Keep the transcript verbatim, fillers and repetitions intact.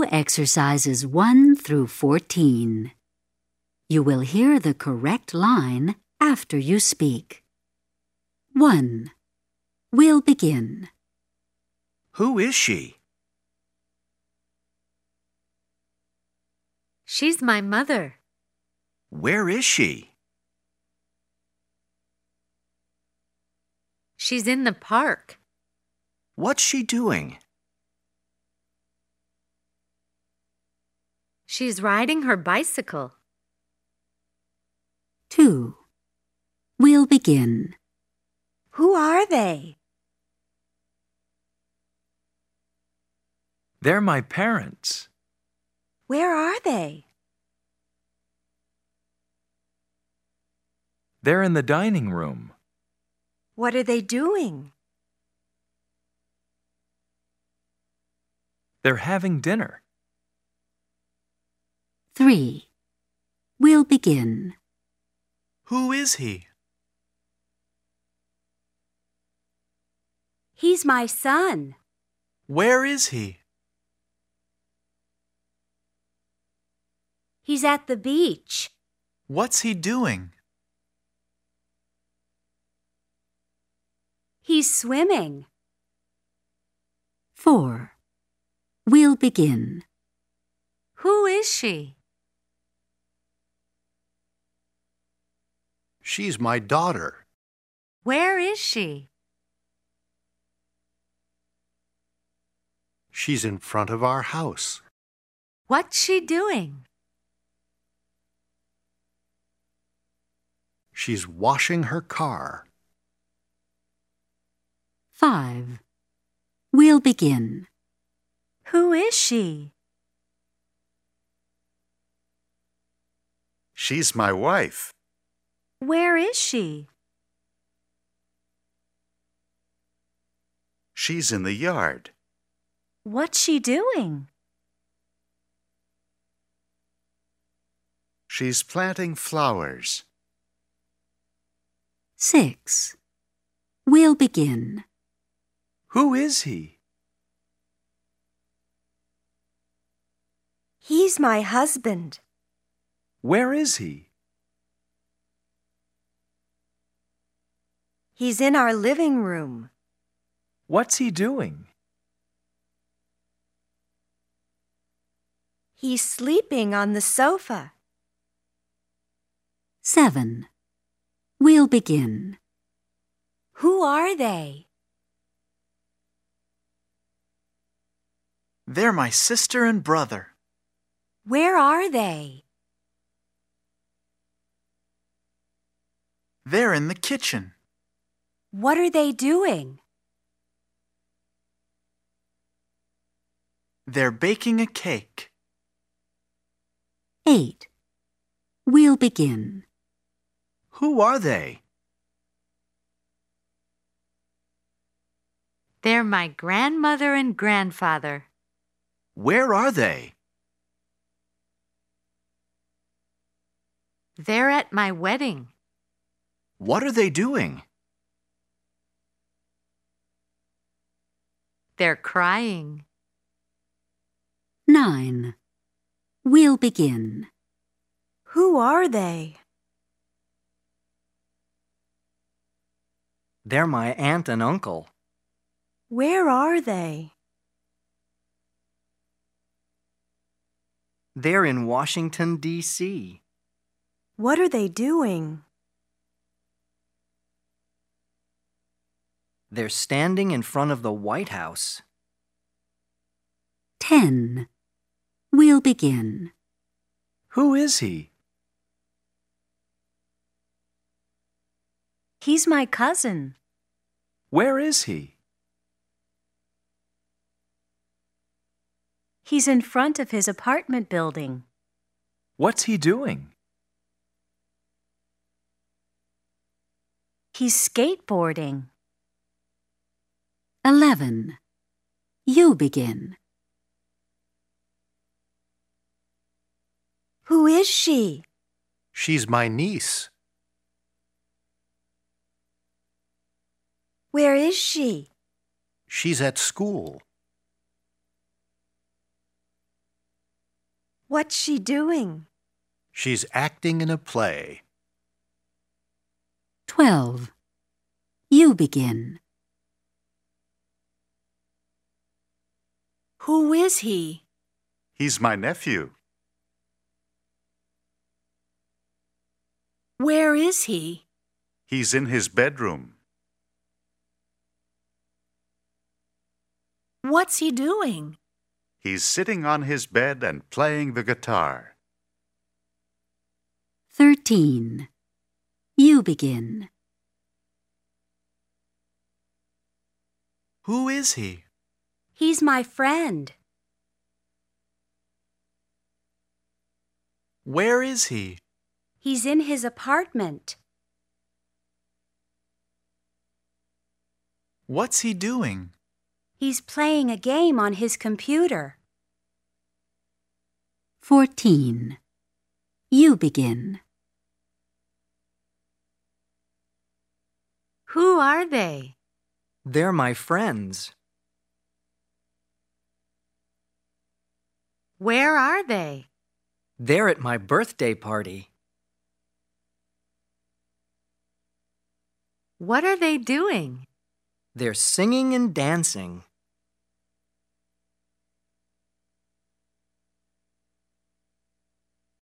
exercises one through fourteen. You will hear the correct line after you speak. one. We'll begin. Who is she? She's my mother. Where is she? She's in the park. What's she doing? She's riding her bicycle. two. We'll begin. Who are they? They're my parents. Where are they? They're in the dining room. What are they doing? They're having dinner. three. We'll begin. Who is he? He's my son. Where is he? He's at the beach. What's he doing? He's swimming. four. We'll begin. Who is she? She's my daughter. Where is she? She's in front of our house. What's she doing? She's washing her car. five. We'll begin. Who is she? She's my wife. Where is she? She's in the yard. What's she doing? She's planting flowers. six. We'll begin. Who is he? He's my husband. Where is he? He's in our living room. What's he doing? He's sleeping on the sofa. seven. We'll begin. Who are they? They're my sister and brother. Where are they? They're in the kitchen. What are they doing? They're baking a cake. eight. We'll begin. Who are they? They're my grandmother and grandfather. Where are they? They're at my wedding. What are they doing? They're crying. nine. We'll begin. Who are they? They're my aunt and uncle. Where are they? They're in Washington, D C What are they doing? They're standing in front of the White House. ten. We'll begin. Who is he? He's my cousin. Where is he? He's in front of his apartment building. What's he doing? He's skateboarding. eleven. You begin. Who is she? She's my niece. Where is she? She's at school. What's she doing? She's acting in a play. twelve. You begin. Who is he? He's my nephew. Where is he? He's in his bedroom. What's he doing? He's sitting on his bed and playing the guitar. thirteen. You begin. Who is he? He's my friend. Where is he? He's in his apartment. What's he doing? He's playing a game on his computer. fourteen. You begin. Who are they? They're my friends. Where are they? They're at my birthday party. What are they doing? They're singing and dancing.